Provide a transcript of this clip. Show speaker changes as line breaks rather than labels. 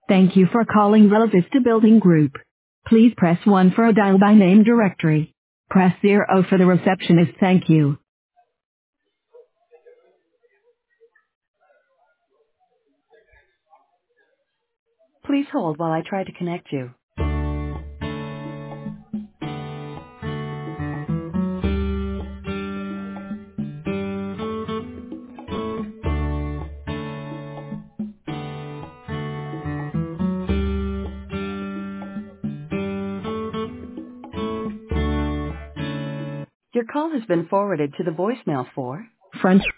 Thank you for calling Bella Vista Building Group. Please press 1 for a dial by name directory. Press 0 for the receptionist. Thank you. Please hold while I try to connect you. Your call has been forwarded to the voicemail for Front